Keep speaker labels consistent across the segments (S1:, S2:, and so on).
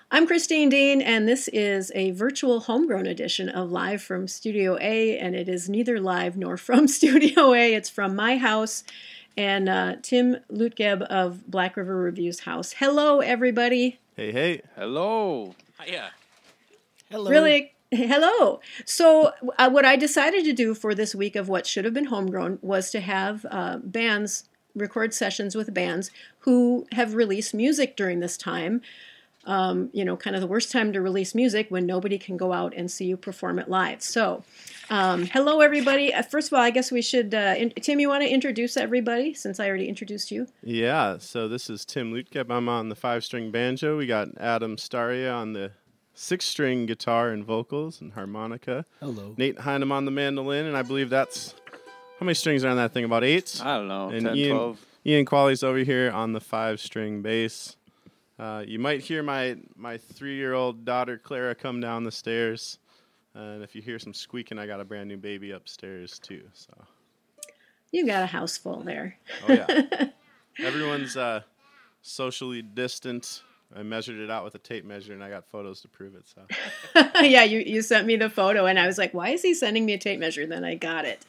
S1: I'm Christine Dean, and this is a virtual homegrown edition of Live from Studio A, and it is neither live nor from Studio A. It's from my house and Tim Lutgeb of Black River Review's house. Hello, everybody.
S2: Hey, hey.
S3: Hello. Hiya.
S4: Hello.
S1: Really, hello. So what I decided to do for this week of what should have been homegrown was to have bands record sessions with bands who have released music during this time. Kind of the worst time to release music when nobody can go out and see you perform it live. So, hello, everybody. First of all, I guess we should, Tim, you want to introduce everybody since I already introduced you?
S2: Yeah, so this is Tim Lutgeb. I'm on the 5-string banjo. We got Adam Staria on the 6-string guitar and vocals and harmonica.
S4: Hello.
S2: Nate Heinem on the mandolin, and I believe that's, how many strings are on that thing? About 8?
S3: I don't know,
S2: and
S3: 10,
S2: Ian,
S3: 12.
S2: Ian Qualley's over here on the 5-string bass. You might hear my 3-year-old daughter, Clara, come down the stairs. And if you hear some squeaking, I got a brand new baby upstairs, too. So.
S1: You got a house full there.
S2: Oh, yeah. Everyone's socially distant. I measured it out with a tape measure, and I got photos to prove it. So.
S1: Yeah, you sent me the photo, and I was like, why is he sending me a tape measure? Then I got it.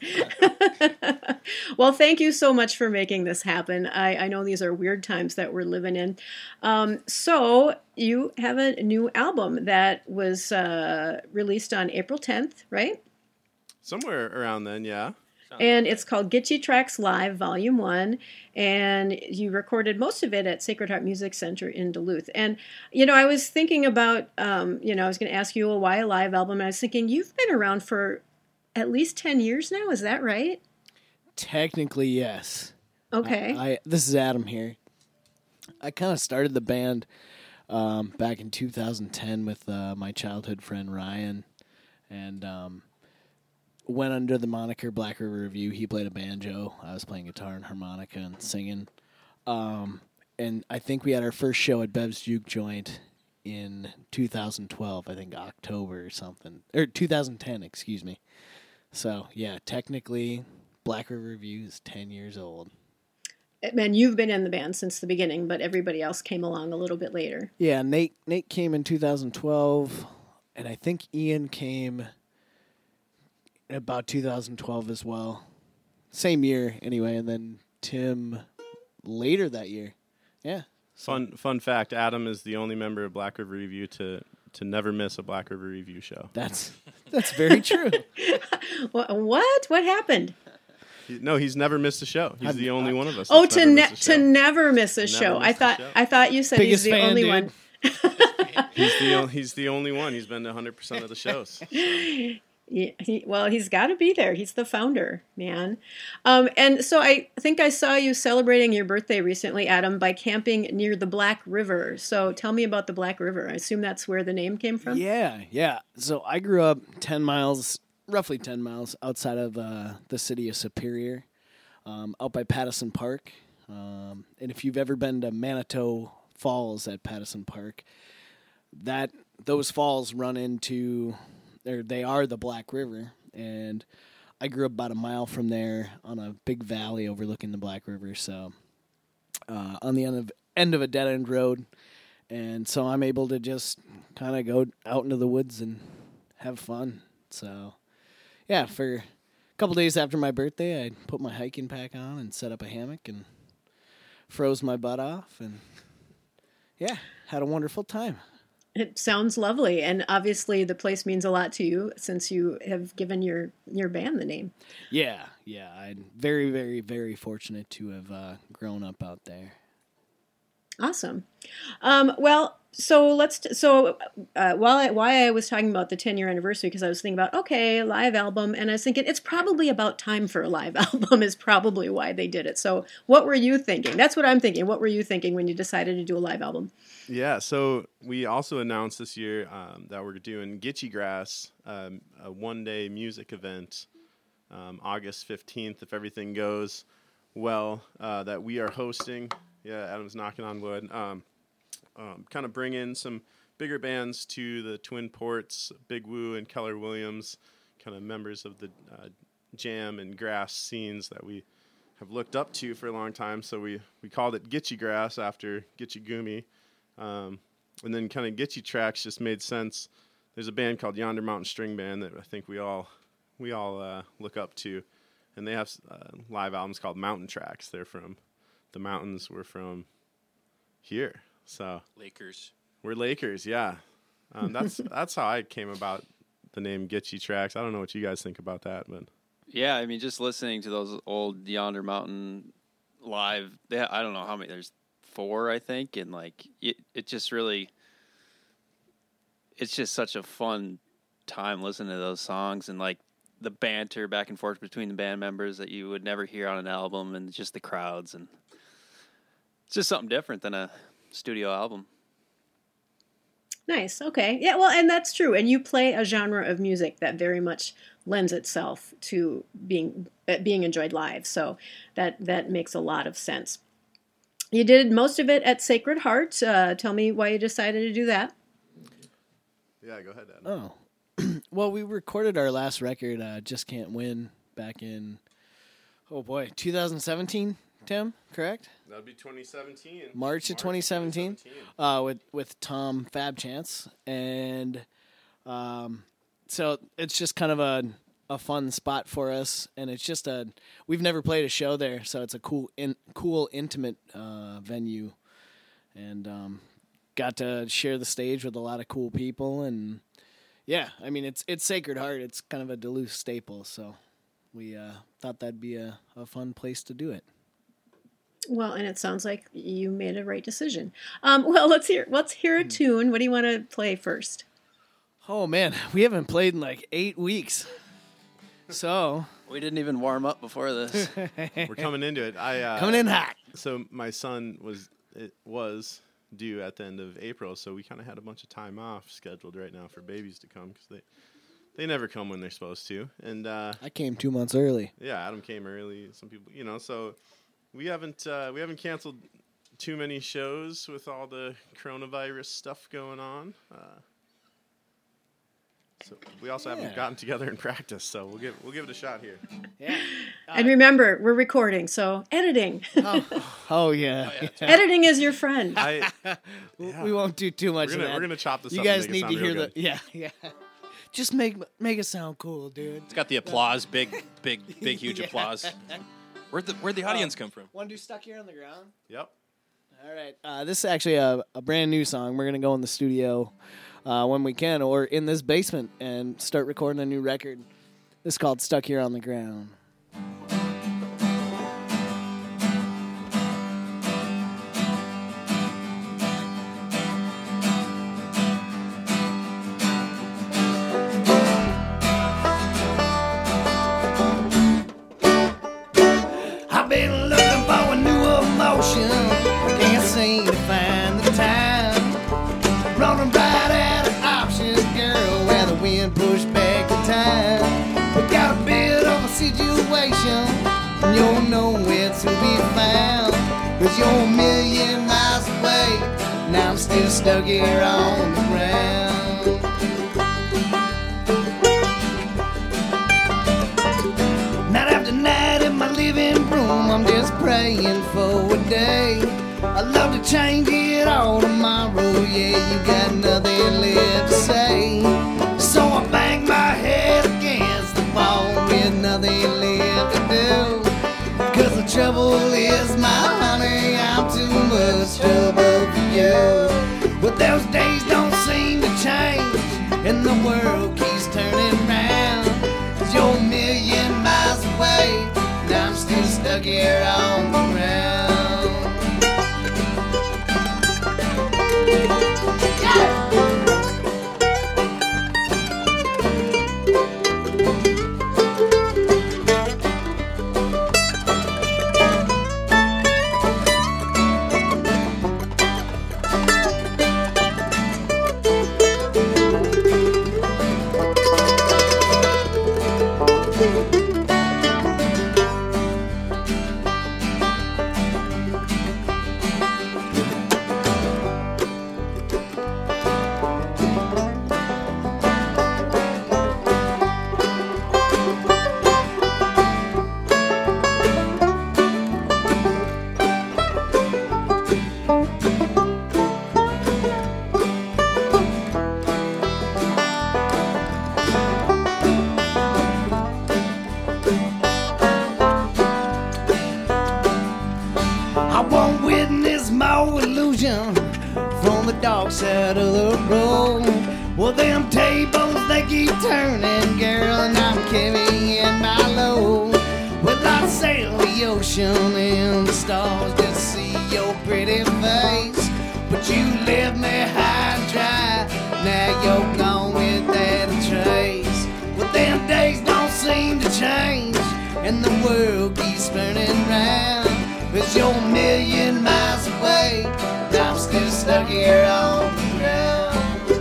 S1: Well, thank you so much for making this happen. I know these are weird times that we're living in. So you have a new album that was released on April 10th, right?
S2: Somewhere around then, yeah.
S1: And it's called Get You Tracks Live, Volume 1, and you recorded most of it at Sacred Heart Music Center in Duluth. And, I was thinking about, I was going to ask you, why a live album? And I was thinking, you've been around for at least 10 years now, is that right?
S4: Technically, yes.
S1: Okay.
S4: This is Adam here. I kind of started the band back in 2010 with my childhood friend Ryan, and went under the moniker Black River Review. He played a banjo. I was playing guitar and harmonica and singing. And I think we had our first show at Bev's Juke Joint in 2012, I think October or something. Or 2010, excuse me. So, yeah, technically, Black River Review is 10 years old.
S1: And you've been in the band since the beginning, but everybody else came along a little bit later.
S4: Yeah, Nate came in 2012, and I think Ian came about 2012 as well. Same year, anyway, and then Tim later that year. Yeah.
S2: Fun fact, Adam is the only member of Black River Review to never miss a Black River Review show.
S4: That's very true.
S1: What? What happened?
S2: He's never missed a show. He's the only one of us.
S1: Oh, to never miss a show. I thought you said
S4: Biggest
S1: he's the
S4: fan,
S1: only
S4: dude.
S1: one.
S2: He's the only one. He's been to 100% of the shows. So.
S1: He's got to be there. He's the founder, man. And so I think I saw you celebrating your birthday recently, Adam, by camping near the Black River. So tell me about the Black River. I assume that's where the name came from?
S4: Yeah. So I grew up roughly 10 miles outside of the city of Superior, out by Pattison Park. And if you've ever been to Manitou Falls at Pattison Park, those falls run into... They are the Black River, and I grew up about a mile from there on a big valley overlooking the Black River, so on the end of a dead-end road, and so I'm able to just kind of go out into the woods and have fun. So, yeah, for a couple days after my birthday, I put my hiking pack on and set up a hammock and froze my butt off, and, yeah, had a wonderful time.
S1: It sounds lovely, and obviously the place means a lot to you since you have given your band the name.
S4: Yeah, I'm very, very, very fortunate to have grown up out there.
S1: Awesome. Why I was talking about the 10-year anniversary, because I was thinking about, okay, live album, and I was thinking it's probably about time for a live album is probably why they did it. So what were you thinking? That's what I'm thinking. What were you thinking when you decided to do a live album?
S2: Yeah, so we also announced this year that we're doing Gitchy Grass, a one-day music event, August 15th, if everything goes well, that we are hosting. Yeah, Adam's knocking on wood. Kind of bring in some bigger bands to the Twin Ports, Big Woo and Keller Williams, kind of members of the jam and grass scenes that we have looked up to for a long time. So we called it Gitchy Grass after Gitchy Gumi. And then kind of Gitchy Tracks just made sense. There's a band called Yonder Mountain String Band that I think we all look up to, and they have live albums called Mountain Tracks. They're from the mountains. We're from here, so
S3: Lakers.
S2: We're Lakers, yeah. That's how I came about the name Gitchy Tracks. I don't know what you guys think about that, but
S5: yeah, I mean, just listening to those old Yonder Mountain live, I don't know how many. There's 4, I think, and like it just really. It's just such a fun time listening to those songs and like the banter back and forth between the band members that you would never hear on an album, and just the crowds, and it's just something different than a studio album.
S1: Nice. Okay. Yeah, well, and that's true. And you play a genre of music that very much lends itself to being enjoyed live. So that makes a lot of sense. You did most of it at Sacred Heart. Tell me why you decided to do that.
S2: yeah, go ahead, Dad.
S4: Oh. Well, we recorded our last record, Just Can't Win, back in, 2017, Tim, correct?
S2: That would be 2017.
S4: March of 2017. With Tom Fabchance. And so it's just kind of a fun spot for us. And it's just we've never played a show there, so it's a cool, intimate venue. And got to share the stage with a lot of cool people. And yeah, I mean, it's Sacred Heart. It's kind of a Duluth staple, so we thought that'd be a fun place to do it.
S1: Well, and it sounds like you made a right decision. Well, let's hear a tune. What do you want to play first?
S4: Oh man, we haven't played in like 8 weeks, so
S5: We didn't even warm up before this.
S2: We're coming into it.
S4: coming in hot.
S2: So my son was due at the end of April, so we kind of had a bunch of time off scheduled right now for babies to come because they never come when they're supposed to. And
S4: I came 2 months early.
S2: yeah, Adam came early. Some people, so we haven't canceled too many shows with all the coronavirus stuff going on. So we also haven't gotten together and practiced, so we'll give it a shot here.
S4: Yeah.
S1: And remember, we're recording, so editing.
S4: Oh yeah.
S1: Editing is your friend.
S4: We won't do too much of that.
S2: We're gonna chop this
S4: You
S2: up.
S4: guys
S2: and make
S4: need
S2: it
S4: to
S2: sound
S4: hear
S2: real good.
S4: yeah. Just make it sound cool, dude.
S3: It's got the applause, big, huge applause. Where'd the audience come from?
S4: Want to do Stuck Here on the Ground?
S2: Yep.
S4: All right. This is actually a brand new song. We're going to go in the studio when we can, or in this basement, and start recording a new record. This is called Stuck Here on the Ground. I've been looking for a new emotion. Can't seem to find the time. Running right out of options, girl, where the wind pushed back the time. We got a bit of a situation, and you're nowhere to be found. 'Cause you're a million miles away, now I'm still stuck here on the ground. Night after night in my living room, I'm just praying for a day. I'd love to change it all tomorrow, yeah, you got nothing left to say. So I bang my head against the wall with nothing left to do. 'Cause the trouble is, my honey, I'm too much trouble for you. But those days don't seem to change, and the world keeps turning round. 'Cause you're a million miles away, now I'm still stuck here on the ground.
S6: side of the road. Well, them tables, they keep turning, girl, and I'm carrying my load. Well, I sail the ocean and the stars just see your pretty face. But you left me high and dry, now you're gone without a trace. Well, them days don't seem to change, and the world keeps spinning round. 'Cause you're a million miles away, and I'm still stuck here on the ground.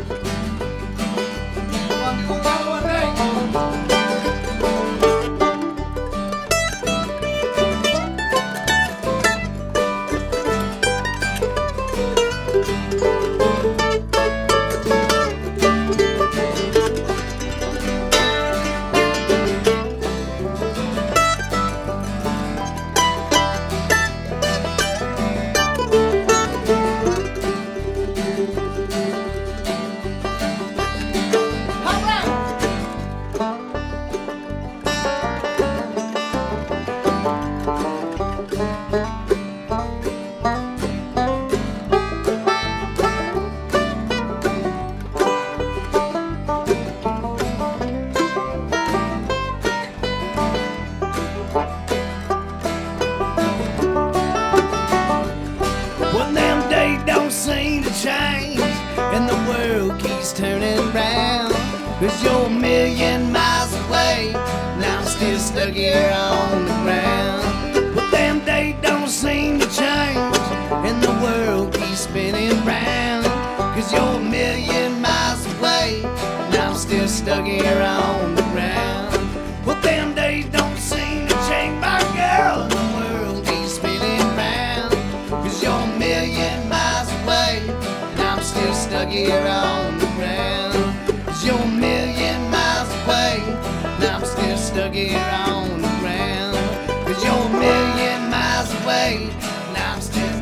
S6: Well, them days don't seem to change, and the world keeps turning round. 'Cause you're a million miles away, and I'm still stuck here on the ground. Well, them days don't seem to change, and the world keeps spinning round. 'Cause you're a million miles away, and I'm still stuck here on the ground. Well, them days don't seem to change, my girl, and the world keeps spinning round. 'Cause you're a million miles away, and I'm still stuck here on the ground. 'Cause you're a million miles away, and I'm still stuck here on the ground. 'Cause you're a million miles away, and I'm still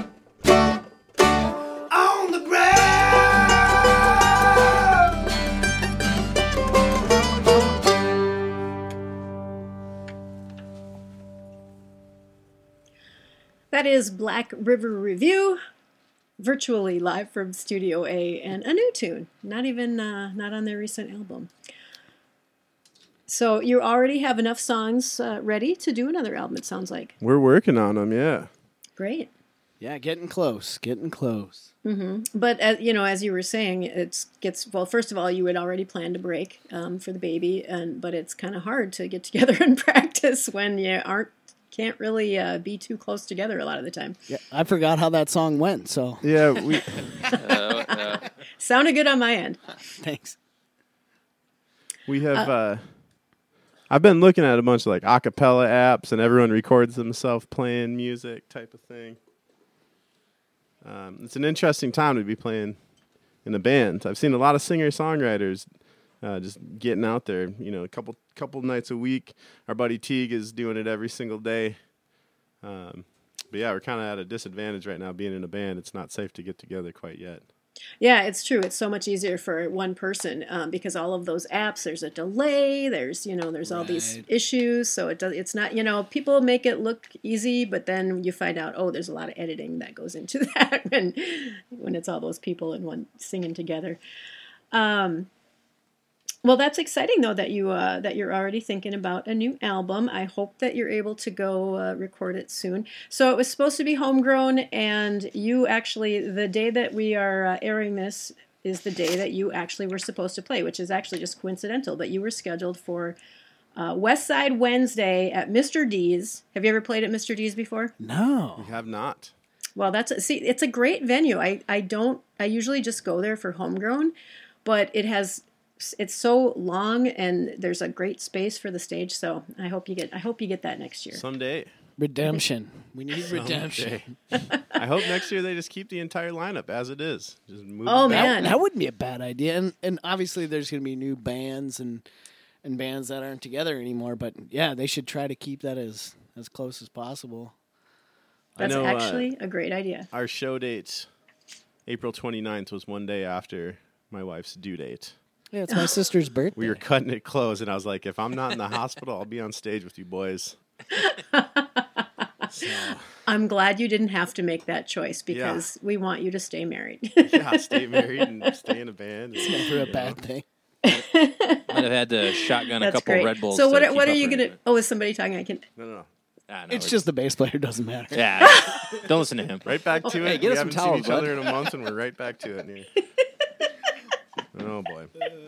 S6: on the ground.
S1: That is Black River Review, virtually live from Studio A, and a new tune, not on their recent album. So you already have enough songs ready to do another album, it sounds like.
S2: We're working on them, yeah.
S1: Great.
S4: Yeah, getting close.
S1: But as you were saying, well. First of all, you had already planned a break for the baby, but it's kind of hard to get together and practice when you can't really be too close together a lot of the time.
S4: Yeah, I forgot how that song went, so
S2: Yeah, we
S1: Sounded good on my end.
S4: thanks.
S2: have. I've been looking at a bunch of like a cappella apps, and everyone records themselves playing music type of thing. It's an interesting time to be playing in a band. I've seen a lot of singer-songwriters just getting out there. A couple nights a week. Our buddy Teague is doing it every single day. But yeah, we're kind of at a disadvantage right now being in a band. It's not safe to get together quite yet.
S1: Yeah, it's true. It's so much easier for one person because all of those apps, there's a delay. There's all these issues. So it's not. People make it look easy, but then you find out, there's a lot of editing that goes into that when it's all those people in one singing together. Well, that's exciting though that you're already thinking about a new album. I hope that you're able to go record it soon. So it was supposed to be Homegrown, and you actually, the day that we are airing this is the day that you actually were supposed to play, which is actually just coincidental. But you were scheduled for West Side Wednesday at Mr. D's. Have you ever played at Mr. D's before?
S4: No.
S2: We have not.
S1: Well, it's a great venue. I usually just go there for Homegrown, but it's so long and there's a great space for the stage. So I hope you get that next year.
S2: Someday.
S4: Redemption. We need redemption.
S2: I hope next year they just keep the entire lineup as it is. Just move
S1: Oh,
S2: it back.
S1: man.
S4: That wouldn't be a bad idea. And obviously there's going to be new bands and bands that aren't together anymore. But yeah, they should try to keep that as close as possible.
S1: That's
S2: I know,
S1: actually a great idea.
S2: Our show date, April 29th, was one day after my wife's due date.
S4: Yeah, it's my sister's birthday.
S2: We were cutting it close, and I was like, if I'm not in the hospital, I'll be on stage with you boys. So,
S1: I'm glad you didn't have to make that choice because we want you to stay married.
S2: yeah, stay married and stay in a band.
S4: It's never a bad thing.
S3: Might have had to shotgun a
S1: That's
S3: couple
S1: great.
S3: Red Bulls.
S1: So
S3: to
S1: what
S3: keep
S1: are
S3: up
S1: you
S3: with
S1: gonna?
S3: it.
S1: Oh, is somebody talking? I can.
S2: No.
S3: Ah, no,
S4: It's just the bass player doesn't matter.
S3: yeah. Don't listen to him.
S2: Right back to
S5: Hey,
S2: it.
S5: get
S2: We
S5: us some
S2: haven't seen
S5: towels,
S2: each
S5: bud.
S2: other in a month, and we're right back to it. Here. Oh boy.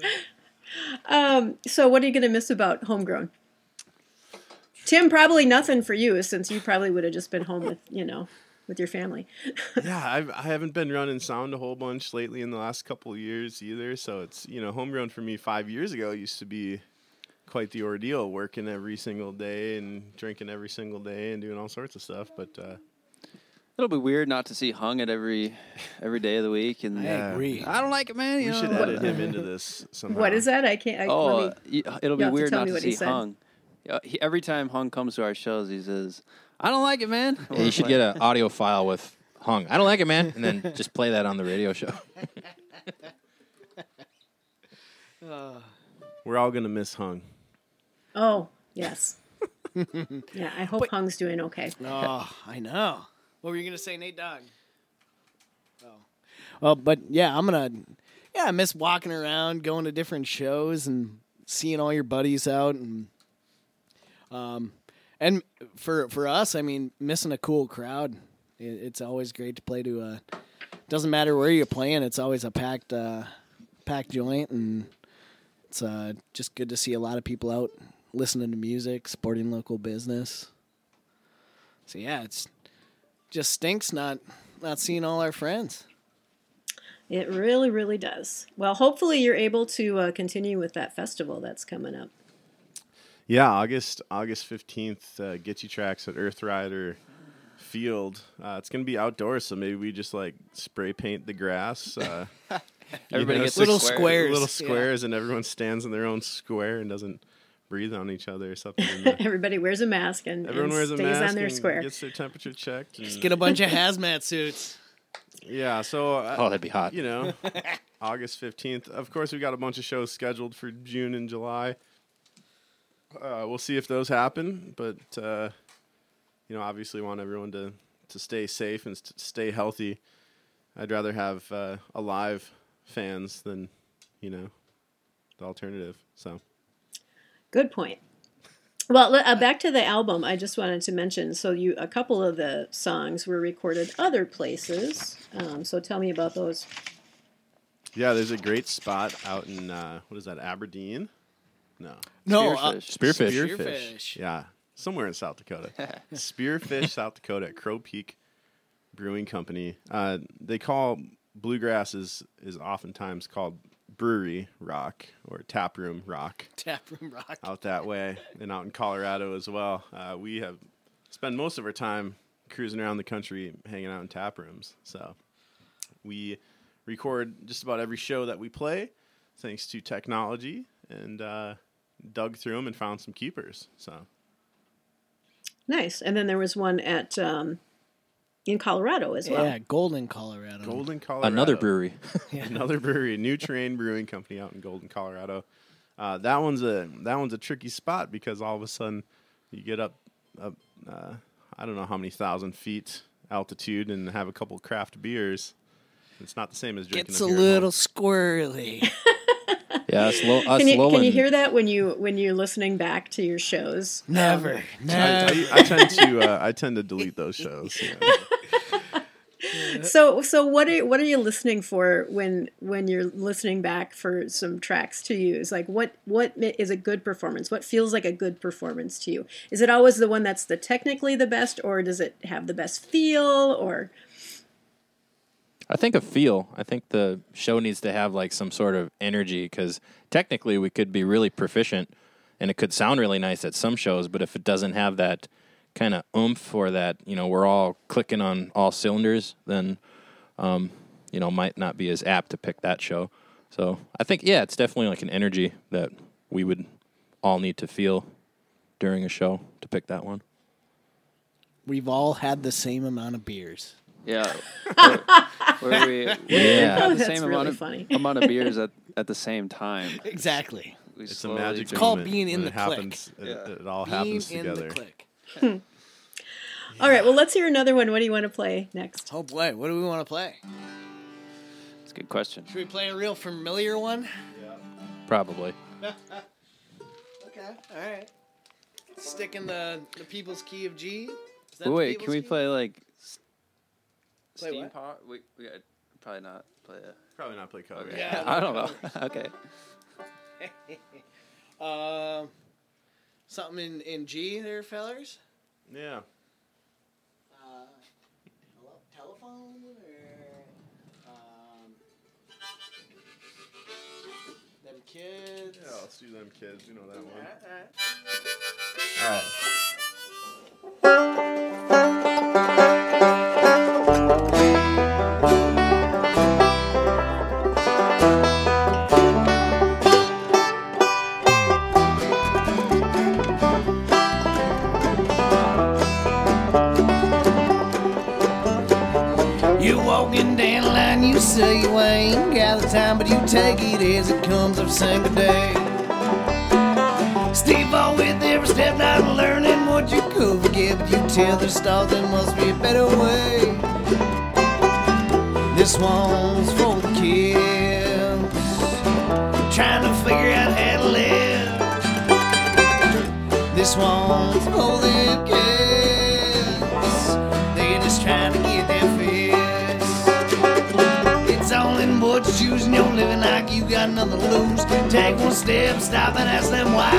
S1: So what are you gonna miss about Homegrown? Tim, probably nothing for you, since you probably would have just been home with with your family.
S2: Yeah, I haven't been running sound a whole bunch lately in the last couple of years either. So it's homegrown for me 5 years ago used to be quite the ordeal, working every single day and drinking every single day and doing all sorts of stuff. But
S5: It'll be weird not to see Hung at every day of the week. And
S4: I agree.
S5: I don't like it, man.
S2: we should edit him into this somehow.
S1: What is that? I can't.
S5: It'll
S1: you'll
S5: be
S1: have to
S5: weird
S1: tell
S5: not
S1: me
S5: to
S1: what he
S5: see
S1: said.
S5: Hung. Every time Hung comes to our shows, he says, "I don't like it, man."
S3: Yeah, you should get an audio file with Hung. I don't like it, man. And then just play that on the radio show.
S2: We're all gonna miss Hung.
S1: Oh yes. Yeah, I hope Hung's doing okay.
S4: Oh, I know. What were you gonna say, Nate Dogg? Oh, well, but yeah, I miss walking around, going to different shows, and seeing all your buddies out, and for us, I mean, missing a cool crowd. It's always great to play to. Doesn't matter where you're playing; it's always a packed joint, and it's just good to see a lot of people out listening to music, supporting local business. So yeah, it's just stinks not seeing all our friends.
S1: It really, really does. Well, hopefully you're able to continue with that festival that's coming up.
S2: Yeah, August 15th, Get You Tracks at Earth Rider Field. It's going to be outdoors, so maybe we just spray paint the grass.
S5: Everybody gets
S4: little
S5: squares.
S4: squares.
S2: Little squares, and everyone stands in their own square and doesn't breathe on each other or something. And,
S1: Everybody wears a mask and
S2: everyone wears a
S1: stays
S2: mask
S1: on their
S2: and
S1: square.
S2: gets their temperature checked. And,
S4: Just get a bunch of hazmat suits.
S2: yeah, so
S3: Oh, that'd be hot.
S2: August 15th. Of course, we got a bunch of shows scheduled for June and July. We'll see if those happen, but obviously want everyone to stay safe and stay healthy. I'd rather have alive fans than the alternative. So
S1: Good point. Well, back to the album. I just wanted to mention. So a couple of the songs were recorded other places. So tell me about those.
S2: yeah, there's a great spot out in what is that, Aberdeen? No.
S4: No,
S5: Spearfish.
S4: Spearfish.
S2: Yeah, somewhere in South Dakota. Spearfish, South Dakota, at Crow Peak Brewing Company. They call bluegrass is oftentimes called brewery rock or taproom rock
S4: Taproom Rock.
S2: out that way, and out in Colorado as well. We have spent most of our time cruising around the country hanging out in tap rooms. So we record just about every show that we play thanks to technology, and dug through them and found some keepers. So
S1: Nice. And then there was one at in Colorado as well.
S4: Yeah, Golden, Colorado.
S2: Golden, Colorado.
S3: Another brewery.
S2: Another brewery, New Terrain Brewing Company out in Golden, Colorado. That one's a tricky spot because all of a sudden you get up I don't know how many thousand feet altitude and have a couple craft beers. It's not the same as drinking.
S4: Gets
S2: a
S4: a
S2: beer at
S4: little
S2: home.
S4: squirrely.
S3: Yeah,
S1: Can you hear that when you're listening back to your shows?
S4: Never.
S2: I tend to delete those shows.
S1: So what are you listening for when you're listening back for some tracks to use? Like what is a good performance? What feels like a good performance to you? Is it always the one that's technically the best, or does it have the best feel? Or
S3: I think a feel. I think the show needs to have some sort of energy, because technically we could be really proficient and it could sound really nice at some shows, but if it doesn't have that kind of oomph, or that, we're all clicking on all cylinders, then, might not be as apt to pick that show. So I think, it's definitely an energy that we would all need to feel during a show to pick that one.
S4: We've all had the same amount of beers.
S5: Yeah. Where we
S3: Yeah.
S5: have the
S1: That's
S5: same
S1: really funny.
S5: amount of beers at the same time.
S4: Exactly.
S5: We
S2: It's a
S5: slowly
S2: magic
S5: drink-
S4: It's called
S2: moment
S4: being in
S2: when
S4: the
S2: it happens.
S4: clique.
S2: It all
S4: Being
S2: happens
S4: in
S2: together.
S4: the clique.
S1: All right, well, let's hear another one. What do you want to play next?
S4: Oh boy, what do we want to play?
S5: That's a good question.
S4: Should we play a real familiar one?
S3: Probably.
S4: Okay, all right. Stick in the people's key of G. Is that the
S5: Wait, can
S4: people's
S5: we
S4: key?
S5: play like
S4: Play
S5: Steam
S4: what?
S5: Pot? We gotta probably not play it.
S2: Probably not play cover.
S4: Yeah.
S5: I don't know. Okay.
S4: Something in G there, fellers?
S2: Yeah.
S4: Hello, telephone or them kids?
S2: Yeah, let's do them kids. You know that one.
S4: All right.
S2: All right.
S6: You walking down the line, you say you ain't got the time, but you take it as it comes every single day. Steve on with every step, not learning what you could forget, but you tell the stars there must be a better way. This one's for the kids, trying to figure out how to live. This one's for the kids, they're just trying to get their fix. It's all in what you're choosing, you're living like you got nothing to lose. Take one step, stop and ask them why.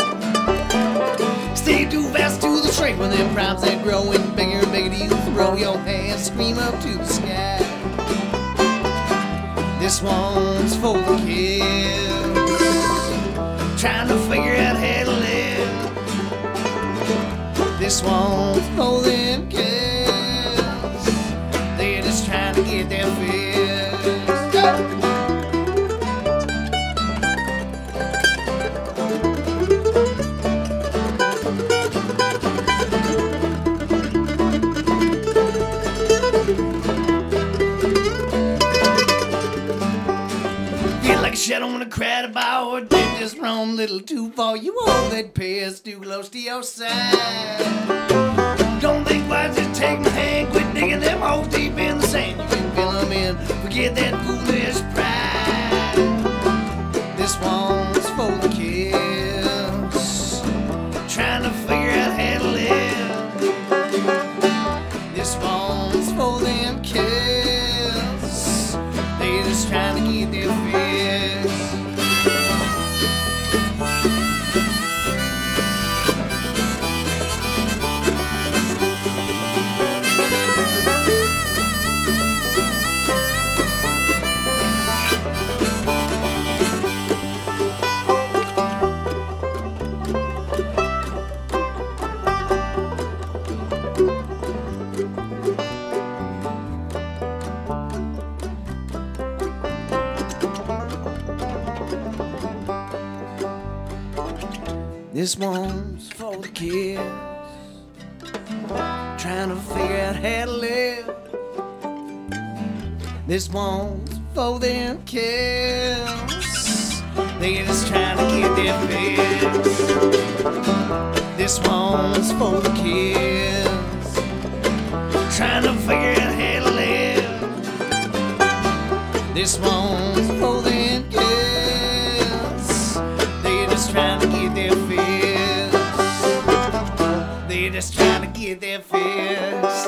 S6: Stay too fast to the train when them problems are growing bigger and bigger. You throw your hands, scream up to the sky. This one's for the kids, trying to figure out how to live. This one's for them kids, they're just trying to get their fix. Feel like a shadow in a crowd about, did just roam a little too far. You hold that pass too close to your side. Don't think why, just take my hand, quit digging them holes deep in the sand. You can fill them in, forget that foolish pride. This one's for the kids, trying to figure out how to live. This one's for them kids, they're just trying to get their fix. This one's for the kids, trying to figure out how to live. This one's for them kids, they're just trying to get their fix. This one's for the kids, trying to figure out how to live. This one's for them kids, they're just trying to get their fix. They're just trying to get their fix.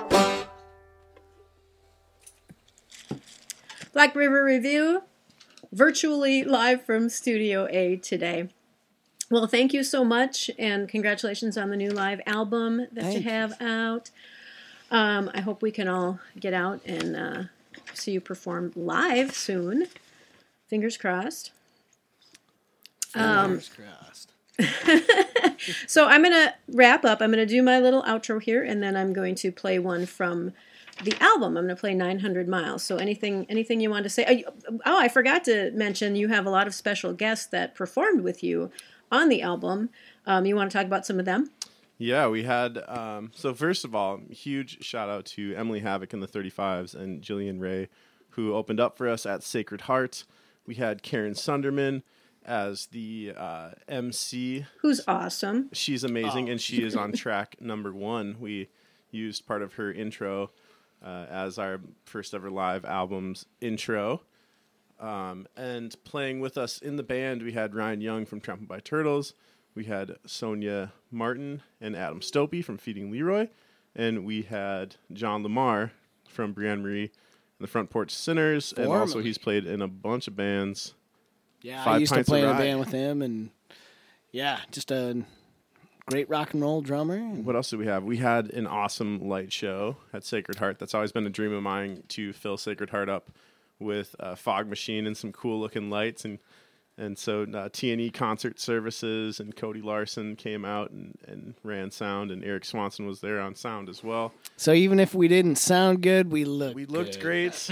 S1: Black River Review, virtually live from Studio A today. Well, thank you so much, and congratulations on the new live album that you have out. I hope we can all get out and see you perform live soon. Fingers crossed.
S4: Fingers crossed.
S1: So I'm going to wrap up. I'm going to do my little outro here, and then I'm going to play one from the album. I'm going to play 900 Miles. So anything you want to say? Oh, I forgot to mention you have a lot of special guests that performed with you on the album. You want to talk about some of them?
S2: Yeah, we had, so first of all, huge shout out to Emily Havoc and the 35s and Jillian Ray, who opened up for us at Sacred Heart. We had Karen Sunderman as the MC.
S1: Who's awesome.
S2: She's amazing, and she is on track number 1. used part of her intro as our first ever live album's intro. And playing with us in the band, we had Ryan Young from Trampled by Turtles. We had Sonia Martin and Adam Stopey from Feeding Leroy. And we had John Lamar from Brienne Marie and the Front Porch Sinners. And also he's played in a bunch of bands.
S4: Yeah,
S2: 5
S4: I used to
S2: Pints of
S4: play in a
S2: Rye.
S4: band with him, and yeah, just a great rock and roll drummer.
S2: What else did we have? We had an awesome light show at Sacred Heart. That's always been a dream of mine, to fill Sacred Heart up with a fog machine and some cool looking lights. And so T&E Concert Services and Cody Larson came out and ran sound, and Eric Swanson was there on sound as well.
S4: So even if we didn't sound good, we looked
S2: looked
S4: good.
S2: great.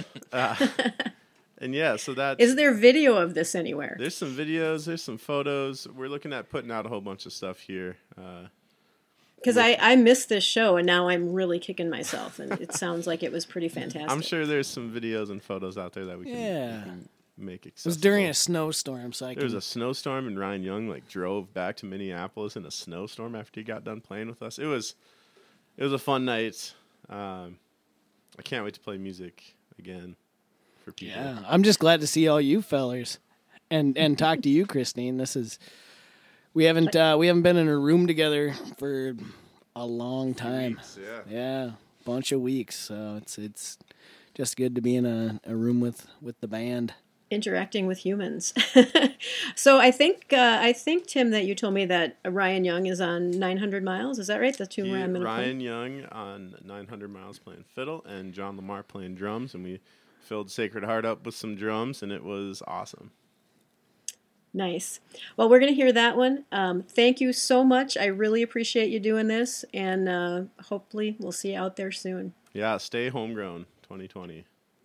S2: And yeah, so that
S1: Is there video of this anywhere?
S2: there's some videos, there's some photos. We're looking at putting out a whole bunch of stuff here.
S1: Because I missed this show, and now I'm really kicking myself, and it sounds like it was pretty fantastic.
S2: I'm sure there's some videos and photos out there that we
S4: Yeah.
S2: can make
S4: It
S2: accessible.
S4: was during a snowstorm, so I
S2: There was
S4: can.
S2: a snowstorm, and Ryan Young drove back to Minneapolis in a snowstorm after he got done playing with us. It was a fun night. I can't wait to play music again for people.
S4: Yeah, I'm just glad to see all you fellers, and talk to you, Christine. This is we haven't been in a room together for a long time.
S2: Yeah.
S4: Yeah, bunch of weeks. So it's just good to be in a room with the band.
S1: Interacting with humans. So I think Tim, that you told me that Ryan Young is on 900 Miles. Is that right? The tune where I'm gonna play?
S2: Ryan Young on 900 Miles playing fiddle, and John Lamar playing drums, and we filled Sacred Heart up with some drums, and it was awesome.
S1: Nice. Well, we're going to hear that one. Thank you so much. I really appreciate you doing this, and hopefully we'll see you out there soon.
S2: Yeah, stay homegrown 2020.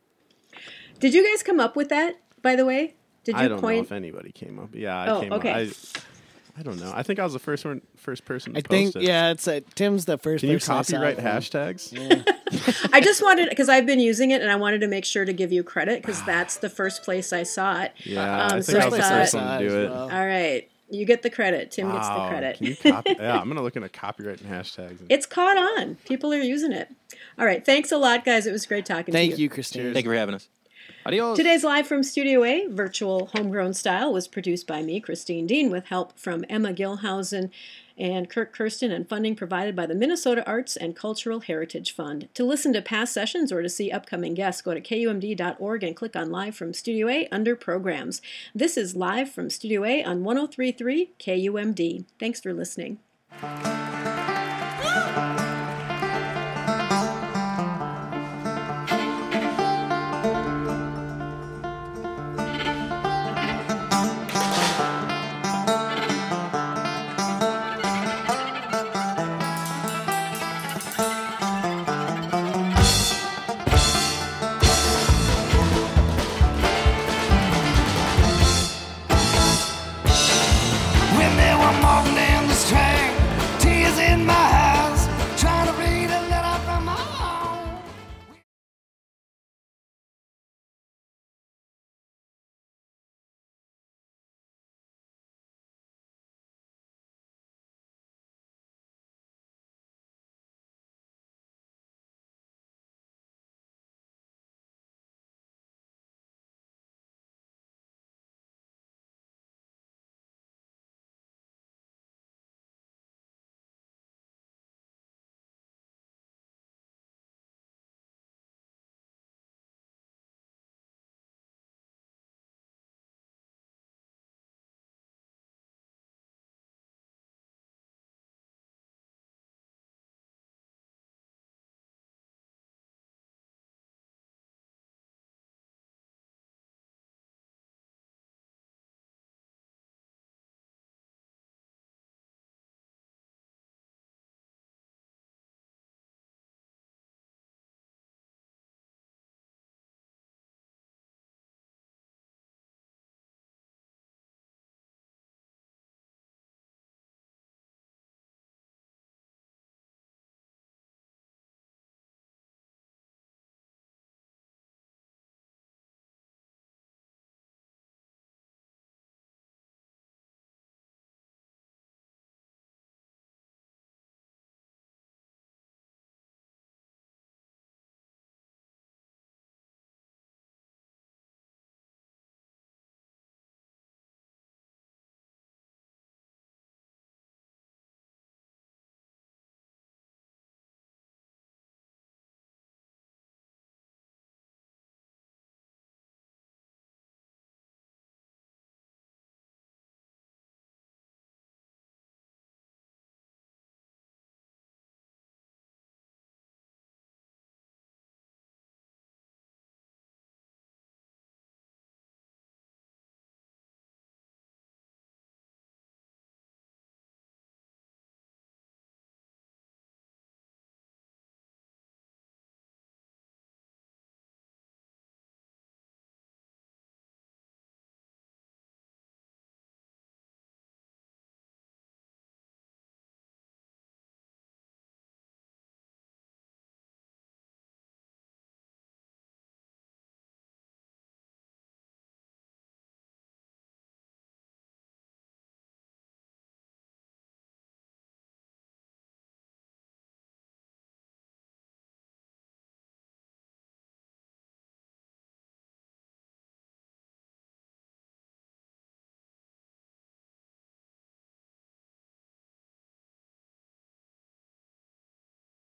S1: Did you guys come up with that, by the way? Did you
S2: I don't know
S1: point?
S2: if anybody came up. Yeah, I
S1: Oh,
S2: came
S1: okay.
S2: up. I don't know. I think I was the first person to
S4: I
S2: post
S4: think
S2: it.
S4: yeah, it's Tim's the first.
S2: Can you
S4: person I saw
S2: copyright
S4: it from.
S2: hashtags?
S1: I just wanted, because I've been using it, and I wanted to make sure to give you credit, because that's the first place I saw it.
S2: Yeah, I
S1: so
S2: think I
S1: I
S2: was the
S1: thought-
S2: first one to do it.
S4: Well.
S1: All right. You get the credit. Tim gets the
S2: Wow,
S1: credit.
S2: Can you copy? Yeah, I'm gonna look into copyright and hashtags.
S1: It's caught on. People are using it. All right. Thanks a lot, guys. It was great talking to you.
S4: Thank you, Christine.
S3: Thank you for having us. Adios.
S1: Today's Live from Studio A, virtual homegrown style, was produced by me, Christine Dean, with help from Emma Gilhausen and Kirk Kirsten, and funding provided by the Minnesota Arts and Cultural Heritage Fund. To listen to past sessions or to see upcoming guests, go to kumd.org and click on Live from Studio A under Programs. This is Live from Studio A on 103.3 KUMD. Thanks for listening.